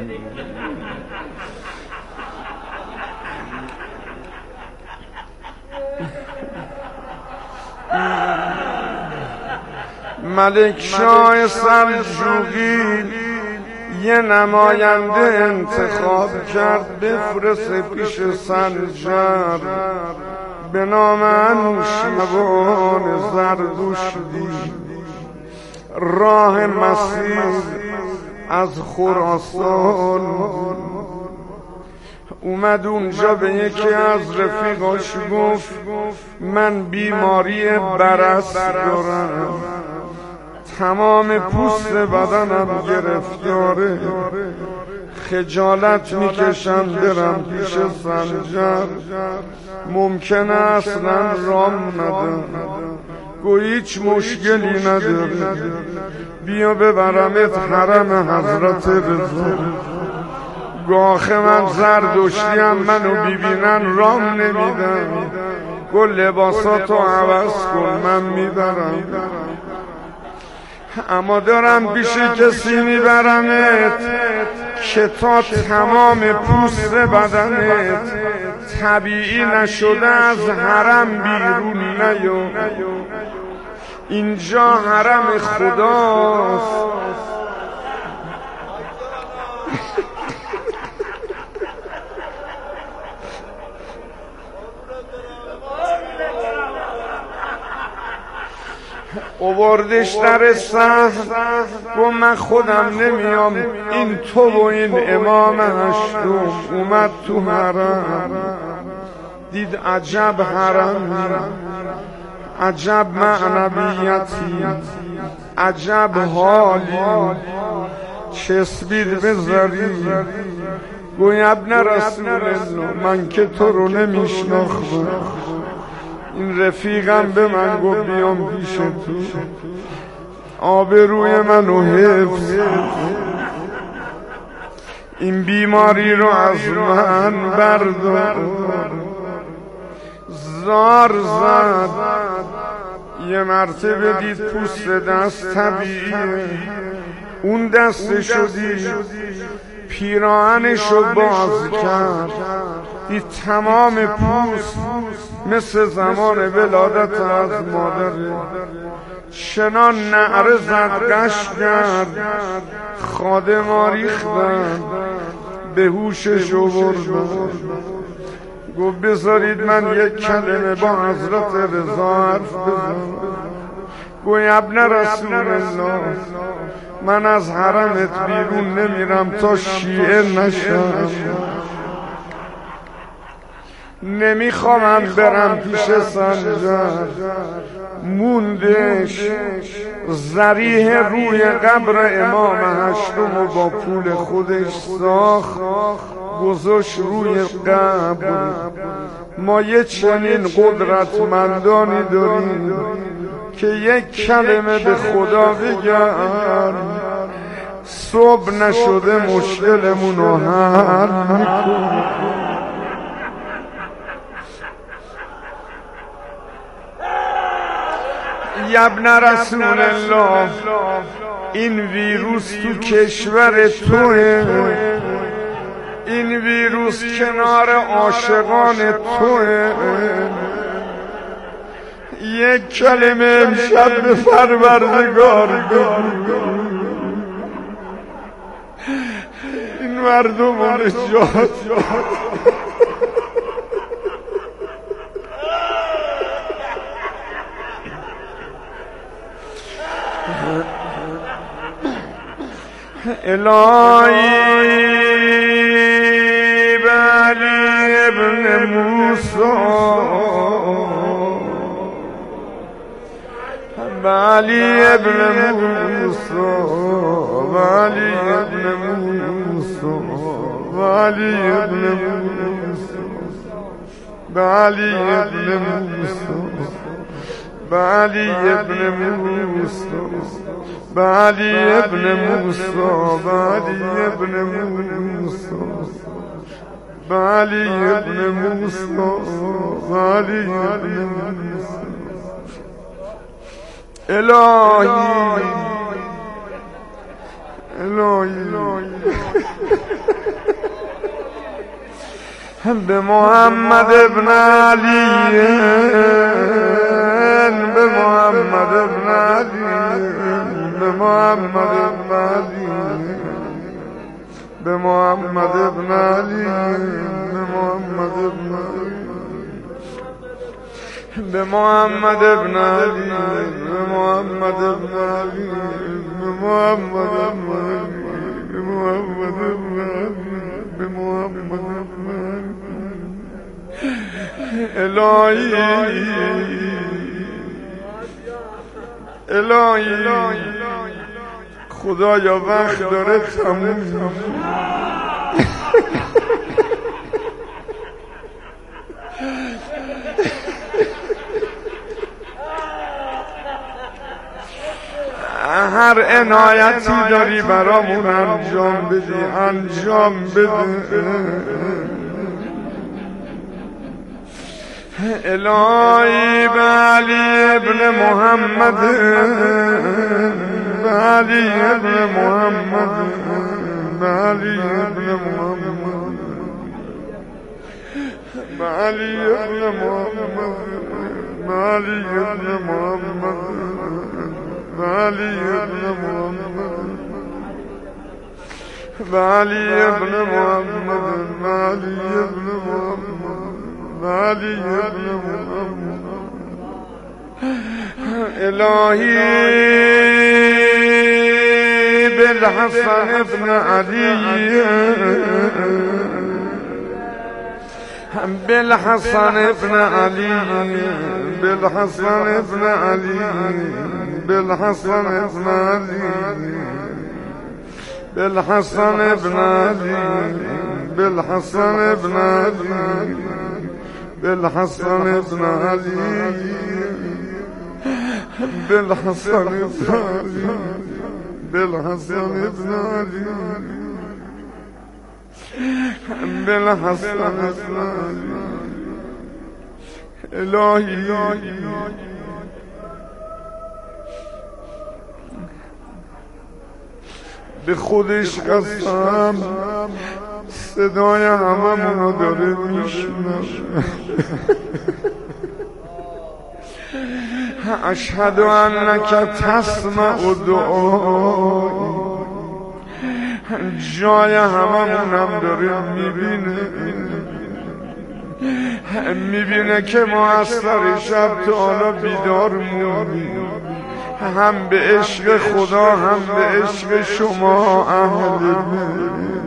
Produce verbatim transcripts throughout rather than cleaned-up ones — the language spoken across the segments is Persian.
ملک شاه سلجوقی یه نماینده انتخاب کرد بفرسته پیش سنجر به نام انوشیروان زردشتی. راه مسیر از خراسان اومد اونجا، به یکی از رفیقاش گفت من بیماری برص دارم، تمام پوست بدنم گرفتاره، خجالت میکشم برم پیش سنجر، ممکنه اصلا رام ندم. گو هیچ مشکلی نداره، بیا ببرمت حرم حضرت رضا. گاخ من زردشتیم، منو بیبینن رام نمیدم، گو لباساتو عوض کن من میبرم. اما دارم پیش کسی میبرمت که تا تمام پوست بدنت طبیعی نشده از حرم بیرون نیو. اینجا حرم خداست. آوردش در صحن، گفت من خودم نمیام، این تو و این امام هشتم. اومد تو حرم، دید عجب حرم، عجب معنویتی، عجب حالی، چسبید به زری. گوی ابن رسول الله من که تو رو نمیشناختم، این رفیقم به من گفت بیام پیش تو، آبروی منو حفظ، این بیماری رو از من بردار. زار زد، یه مرتبه دید پوست دست طبیعیه، اون دستشو دید، پیراهنشو باز کرد، دید تمام پوست مثل زمان ولادت از مادره. چنان نعره زد قش کرد، خادما ریختن، به هوششو بردن. گفت بذارید من یک کلمه با حضرت رضا حرف بزنم. گوی ابن رسول الله من از حرمت بیرون نمیرم تا شیعه نشم، نمیخوام برم پیش سنجر. موندش ذریح روی قبر امام هشتم و با پول خودش ساخت، گذاشت روی قبر. ما یه چنین قدرتمندانی داریم که یک کلمه به خدا بگن، صبح نشده مشکلمون رو حل میکنه. ابن رسول الله این ویروس تو کشور توه، این ویروس کنار عاشقان توه. یک کلمه امشب به پروردگار بگو، این مردم رو نجات. الهی بعلی ابن موسی، بعلی ابن موسی، بعلی ابن موسی، بعلی ابن موسی، بعلی ابن موسی، بعلی ابن موسی، بعلی ابن موسی، بعلی ابن موسی، بعلی ابن موسی، بعلی ابن موسی. الهی الهی به محمد ابن علی، به محمد ابن علی، به محمد ابن علی، به محمد ابن علی، به محمد ابن علی، به محمد ابن علی، به محمد ابن علی، به محمد ابن علی، به محمد ابن علی، به محمد ابن علی. الهی الهی خدایا وقت داره تموم. هر عنایتی داری برامون انجام بدی، انجام بده. الهی به علی ابن محمد، به علی ابن محمد، به علی ابن محمد، به علی ابن محمد، به علی ابن محمد، به علی ابن محمد، به علی ابن محمد، به علی ابن محمد، علی ابن محمد. الهی بالحسن ابن علی، بالحسن ابن علی، بالحسن ابن علی، بالحسن ابن علی، بالحسن ابن علی، بالحسن ابن علی، بالحسن ابن علي، بالحسن ابن علي، بالحسن ابن علي، بالحسن ابن علي. الهی به خودش قسم صدای همه منو داره میشنه. اشهد انک تسمع دعایی، جای همه منم داره میبینه، میبینه که ما از سر شب تا حالا بیدار موندیم، هم به عشق خدا هم به عشق شما اهل بیت.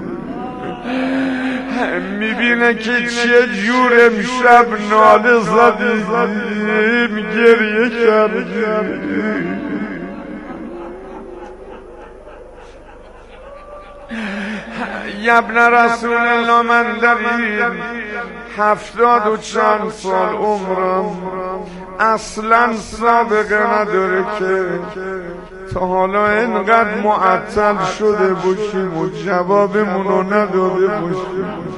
میبینه که چه جور امشب ناله زدیم، گریه کردیم. ابن رسول الله، من در این هفتاد و چند سال عمرم اصلا سابقه نداره که تا حالا اینقدر معطل شده باشیم و جوابمونو نداده باشیم.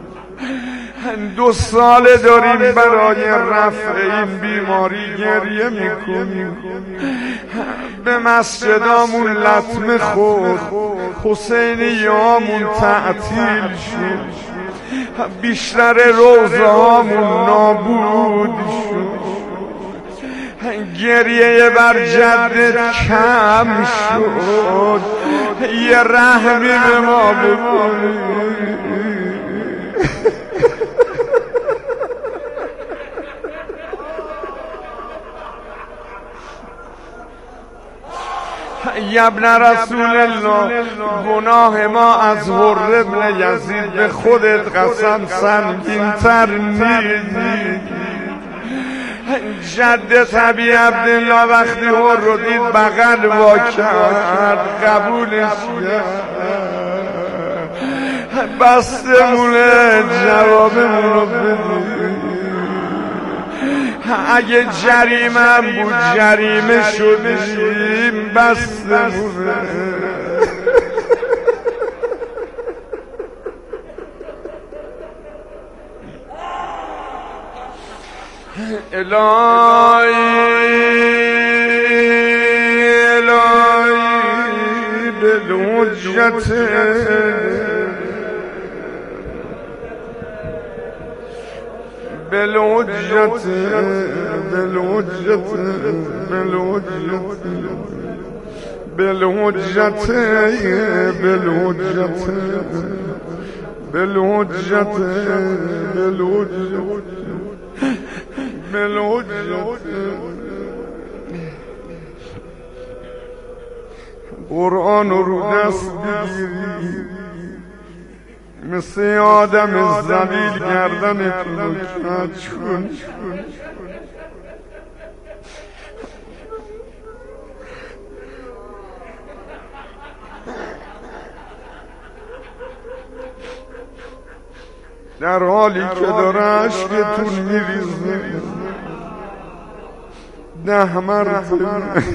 دو سال داریم برای رفع این بیماری گریه میکنیم. به مسجدامون لطمه خورد، حسینیامون تعطیل شد، بیشتر روزه هامون نابود شد، گریه بر جدت کم شد. یه رحمی به ما بکنی. ابن رسول الله، گناه ما از حر ابن یزید به خودت قسم سنگین تر نیست. جدت ابی عبدالله وقتی حر رو دید بغل وا کرد، قبولش کرد، بستمونه جوابمون رو بدید. اگه جریمه هم بود جریمه شدیم، بستمونه. الهی الهی بالوجود بالحجة بالحجة بالحجة بالحجة بالحجة بالحجة بالحجة بالحجة قرآن رو دست بگیری مثل آدم ذلیل گردنت رو کج کن در حالی که داره عشقتون میریزه ده مرتبه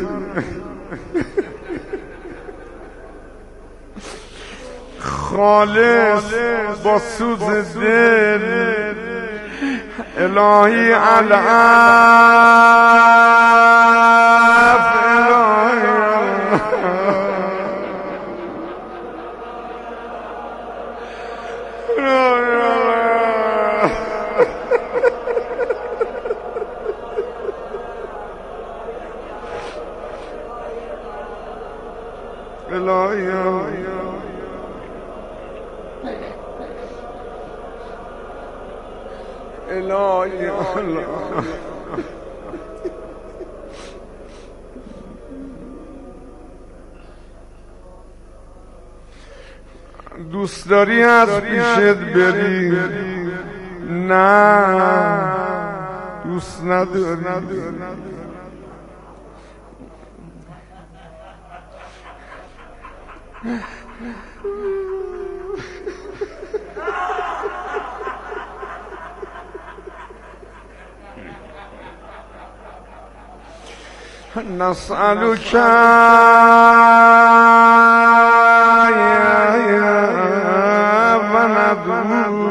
خالص با سوز دل الهی العف الهی الهی الهی دوست داری از پیشت بری نه دوست نداری نسألك وندعو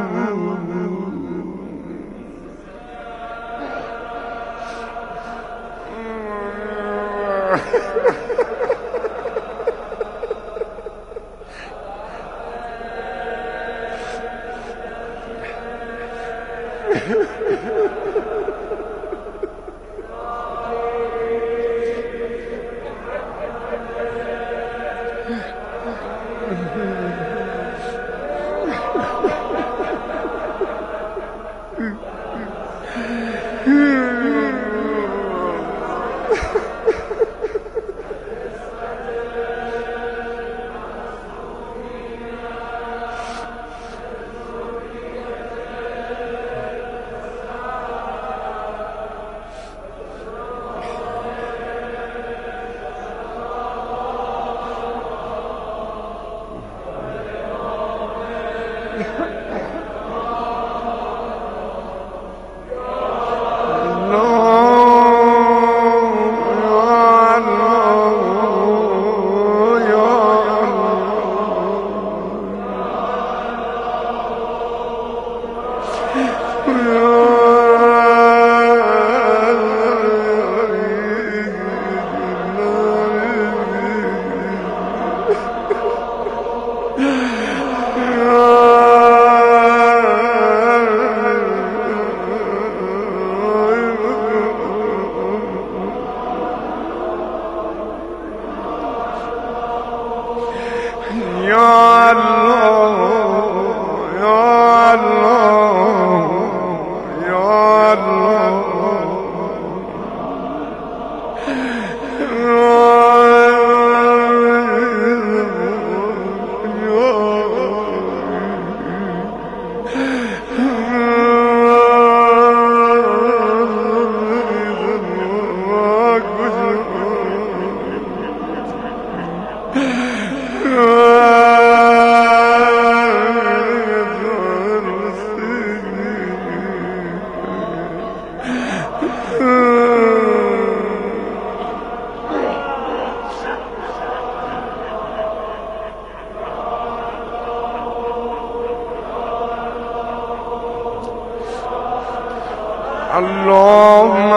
اللهم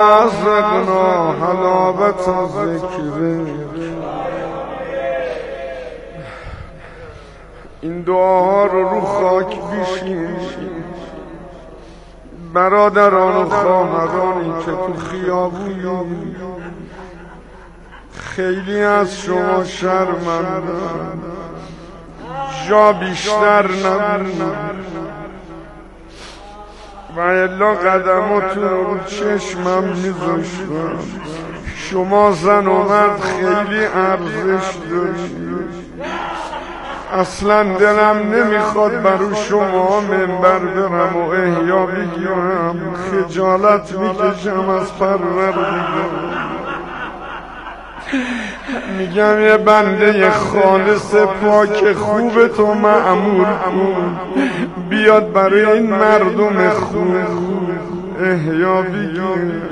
ازقنا حلاوة ذكرك این دعاها رو رو خاک بیشین برادران و خواهرانی که تو خیابونی خیلی از شما شرمندن جا بیشتر نبود و الا قدماتون رو چشمم میذاشتم. شما زن و مرد خیلی ارزش دارید. اصلا دلم نمیخواد برو شما منبر برم و احیا بگیرم، خجالت میکشم از پروردگار. میگم یه بنده خالص پاک خوب تو مأمور کن بیاد برای این مردم خوب احیا بگیر.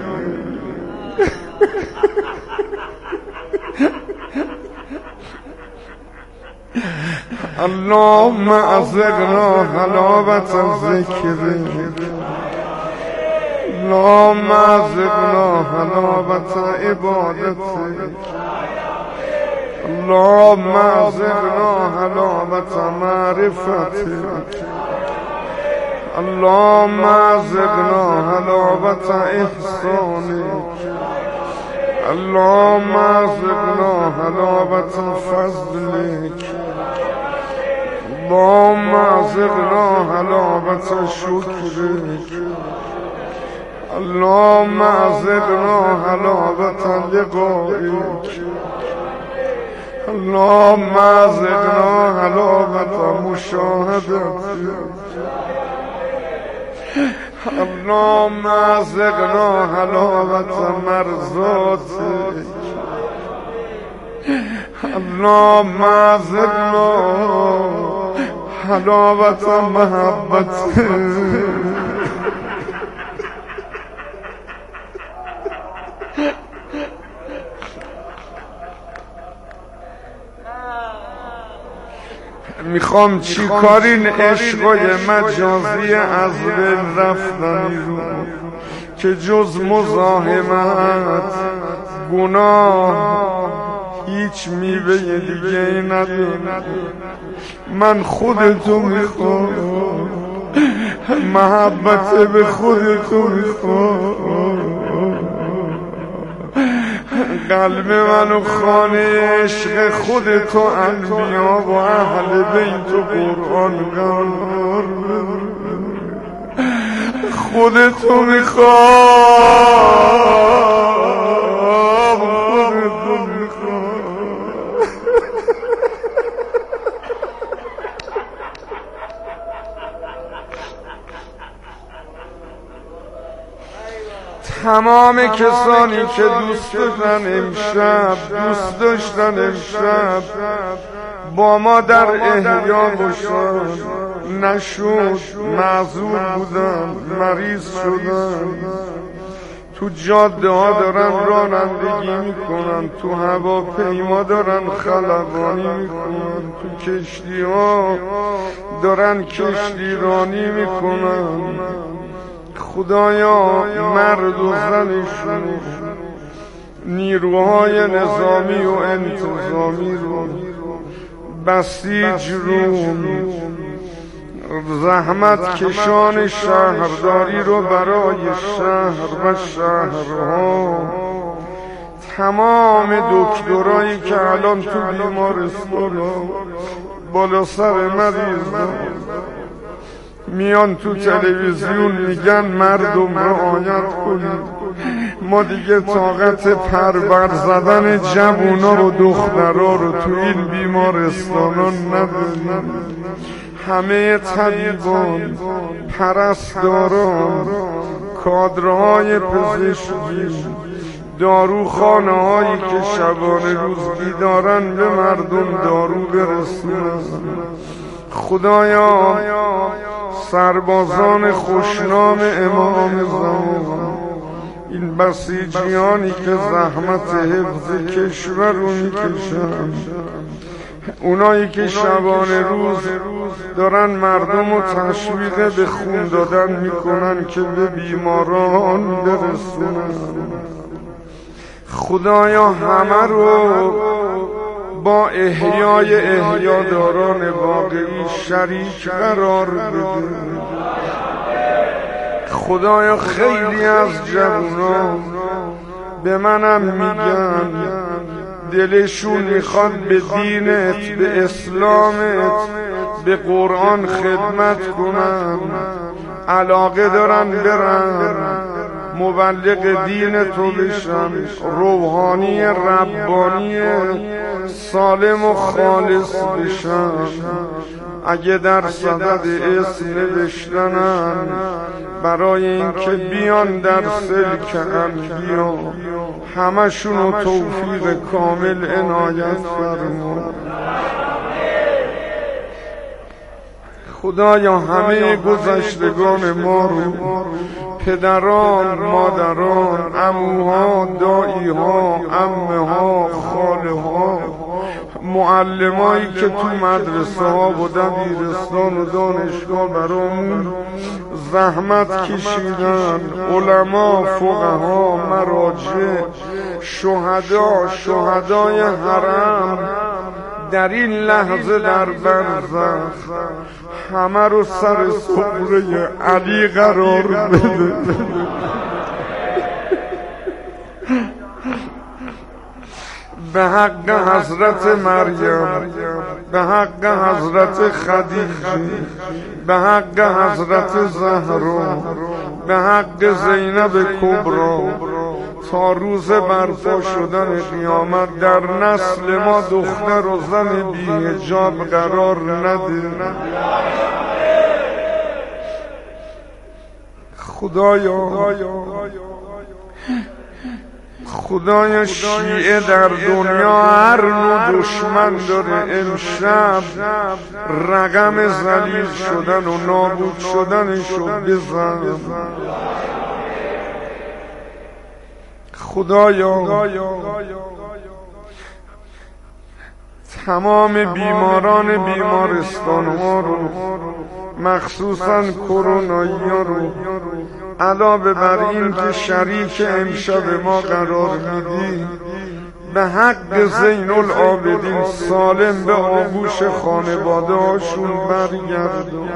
اللهم ازقنا حلاوت الذکر، اللهم ازقنا حلاوت عبادتك، اللهم ازقنا حلاوت معرفتك، اللهم ازقنا حلاوت احسانك، اللهم ازقنا حلاوت فضلك، اللهم ازقنا حلاوت شکرك، اللهم ازقنا حلاوت لقائك، اللهم ازقنا حلاوت مشاهدتك، اللهم ازقنا حلاوت مرضاتك، اللهم ازقنا حلاوت محبتك. میخوام چی کار این عشقای مجازی از بین رفتنی رو که جز مزاحمت گناه هیچ میوه دیگه ای نداره. من خودتو میخوام، محبت به خودتو میخوام. قلب منو خانه عشق خودتو انبیا و اهل بیت و قرآن قرار خودتو میخوام، خودتو میخوام. تمام کسانی که دوست داشتن امشب دوست داشتن امشب با ما در احیا باشن، نشد، معذور بودن، مریض شدن، تو جاده ها دارن رانندگی میکنن، تو هواپیما دارن خلبانی میکنن، تو کشتی ها دارن کشتی رانی میکنن. خدایا مرد و زنشون، نیروهای نظامی و انتظامی رو، بسیج رو، زحمت کشان شهرداری رو برای شهر و شهرها، تمام دکترایی که الان تو بیمارستان بالا سر مریض میان تو تلویزیون میگن مردم رعایت کنید. ما دیگه طاقت پرور زدن جوونا و دخترها رو تو این بیمارستانان نداریم. همه طبیبان، پرستاران، کادرهای پزشکی، داروخانه هایی که شبانه روز بیدارن به مردم دارو برسونن. خدایا سربازان خوشنام امام زمان، این بسیجیانی که زحمت حفظ کشور رو میکشن، اونایی که شبانه روز دارن مردم رو تشویق به خون دادن میکنن که به بیماران برسونن. خدایا همه رو با احیای احیاداران واقعی شریک قرار بده. خدایا خیلی از جوانان به منم میگن دلشون میخواد به دینت، به اسلامت، به قرآن خدمت کنن، علاقه دارن برن مبلغ دین تو بشن، روحانی ربانی سالم و خالص بشن. اگه در صدد اسم نوشتنن برای اینکه بیان در سلک انبیا، همشونو توفیق کامل عنایت فرما. خدایا همه گذشتگان ما رو، پدران، مادران، عموها، داییها، عمه‌ها، خاله‌ها، معلمایی که تو مدرسه ها و دبیرستان و دانشگاه برامون زحمت کشیدن، علما، فقها، مراجع، شهدا، شهدای حرم، در این لحظه در برزخ همه رو سر سفره علی قرار بده. به حق حضرت مریم، به حق حضرت خدیجه، به حق حضرت زهرا، به حق زینب کبرا، تا روز برپا شدن قیامت در نسل ما دختر و زن بی حجاب قرار نده. خدایا خدایا شیعه در دنیا هر نوع دشمن داره، امشب رقم ذلیل شدن و نابود شدنشو بزن. خدایا تمام بیماران بیمارستان ها رو، مخصوصا کرونایی ها رو، علاوه بر این که شریک امشب ما قرار میدی، به حق زین العابدین سالم به آغوش خانواده هاشون برگردون.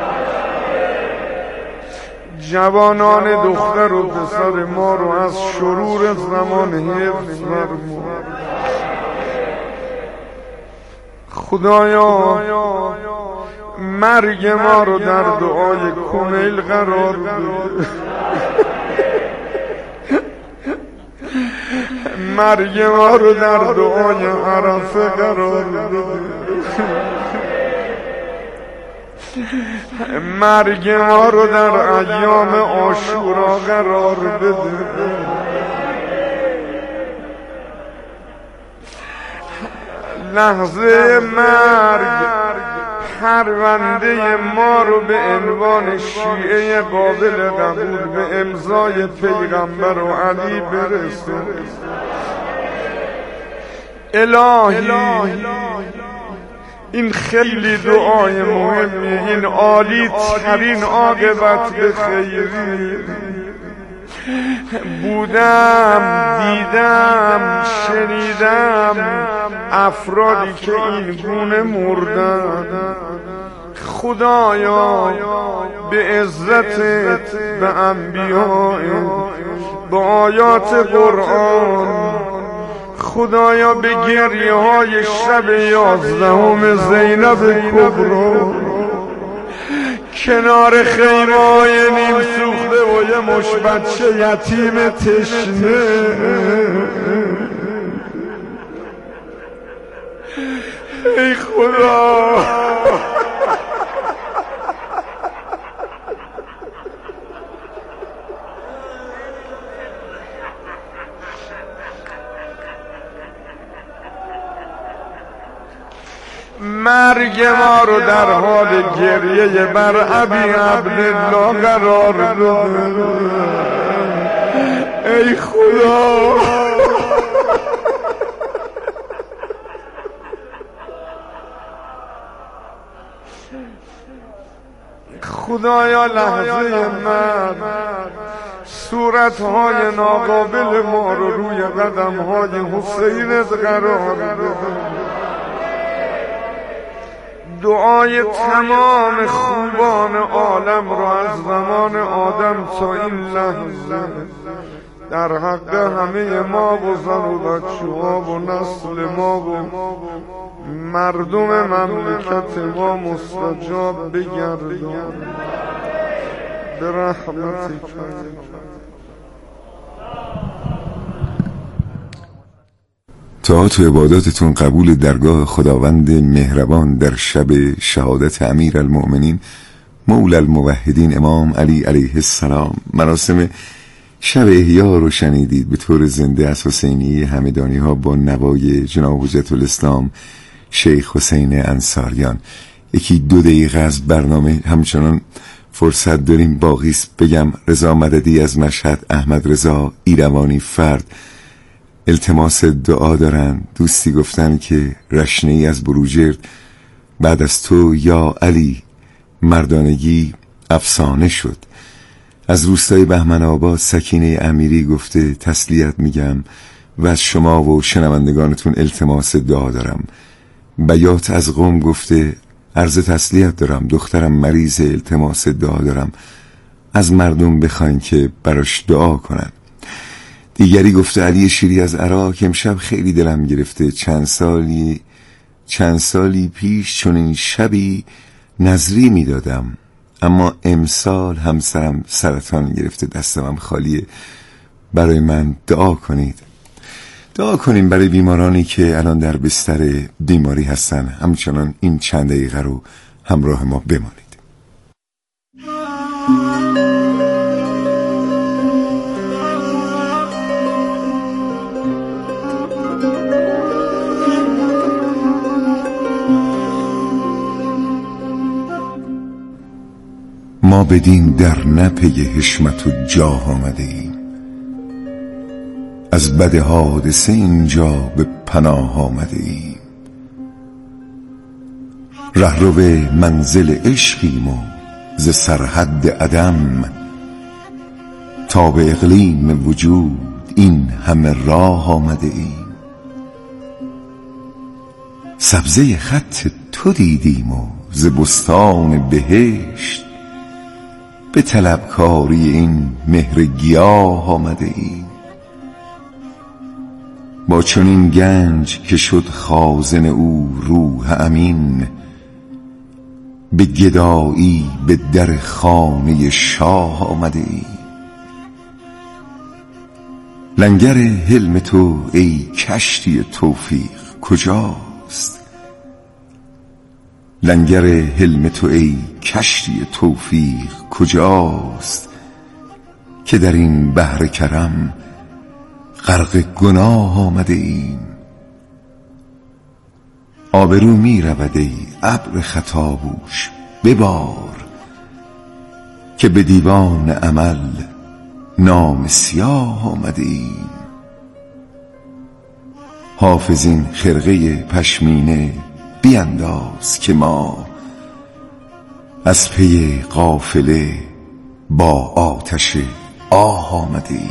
جوانان دختر و پسر ما رو از شرور زمان حفظ فرما. خدایا مرگ ما رو در دعای کمیل قرار بده. مرگ ما رو در دعای عرفه قرار بده. مرگ ما رو در ایام عاشورا قرار بده. لحظه مرگ پرونده ما رو به عنوان شیعه قابل قبول به امضای پیغمبر و علی برسون. الهی این خیلی دعای مهمیه، این عالی ترین عاقبت به خیری. بودم، دیدم، شنیدم افرادی که این گونه مردن. خدایا به عزتت، به انبیائت، به آیات قرآن، خدایا به گریه های شب یازدهم زینب کبرا کنار خیمه های نیم سوخته و یه مش بچه یتیم تشنه، ای خدا مرگ ما رو در حال گریه بر ابی عبدالله قرار بده. ای خدا خدایا لحظه من صورتهای ناقابل ما رو روی قدمهای حسینت قرار بده. دعای تمام خوبان عالم را از زمان آدم تا این لحظه در حق همه ما و زن و بچه ها و نسل ما و مردم مملکت ما مستجاب بگردان به رحمتک. طاعات و عباداتتون قبول درگاه خداوند مهربان در شب شهادت امیر المؤمنین مولا الموحدین امام علی علیه السلام. مراسم شب احیا رو شنیدید به طور زنده از حسینی همدانی ها با نوای جناب حجت الاسلام شیخ حسین انصاریان. یکی دو دقیقه از برنامه همچنان فرصت داریم، باقیست بگم رضا مددی از مشهد، احمد رضا ایروانی فرد التماس دعا دارن. دوستی گفتن که رشنه ای از بروجرد بعد از تو یا علی مردانگی افسانه شد. از روستای بهمن آباد سکینه امیری گفته تسلیت میگم و از شما و شنوندگانتون التماس دعا دارم. بیات از قم گفته عرض تسلیت دارم، دخترم مریض، التماس دعا دارم، از مردم بخواین که براش دعا کنن. دیگری گفته علی شیری از عراق امشب خیلی دلم گرفته، چند سالی چند سالی پیش چون این شبی نظری میدادم اما امسال همسرم سرطان گرفته، دستم خالیه، برای من دعا کنید. دعا کنیم برای بیمارانی که الان در بستر بیماری هستن. همچنان این چند دقیقه رو همراه ما بمانید. ما بدین در نپی حشمت و جاه آمده ایم، از بد حادثه اینجا به پناه آمده ایم. رهرو منزل عشقیم و ز سرحد عدم تا به اقلیم وجود این همه راه آمده ایم. سبزه خط تو دیدیم و ز بستان بهشت به طلبکاری این مهر گیاه آمده ایم. با چنین گنج که شد خازن او روح امین، به گدایی به در خانه شاه آمده ایم. لنگر حلم تو ای کشتی توفیق کجاست؟ لنگر حلم تو ای کشتی توفیق کجاست که در این بحر کرم غرق گناه آمده ایم. آبرو می رود ای ابر خطابوش ببار که به دیوان عمل نام سیاه آمده ایم. حافظ این خرقه پشمینه بینداز که ما از پی قافله با آتش آه آمده ایم.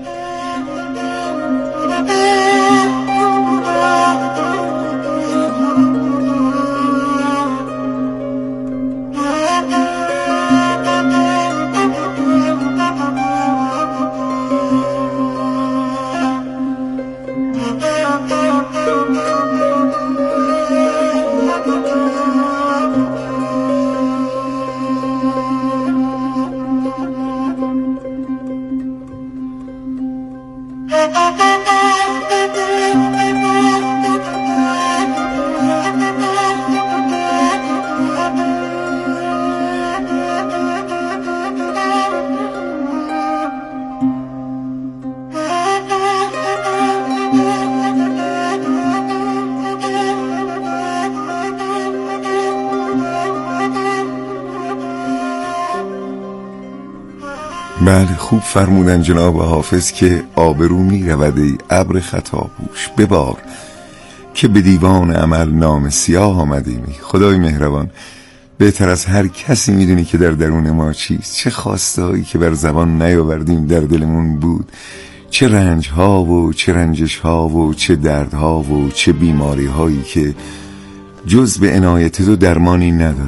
بله خوب فرمودن جناب حافظ که آبرو می رود ای ابر خطاپوش ببار که به دیوان عمل نام سیاه آمده می. خدای مهربان بهتر از هر کسی میدونی که در درون ما چیست، چه خواسته هایی که بر زبان نیاوردیم در دلمون بود، چه رنج ها و چه رنجش ها و چه درد ها و چه بیماری هایی که جز به عنایت تو درمانی ندارم.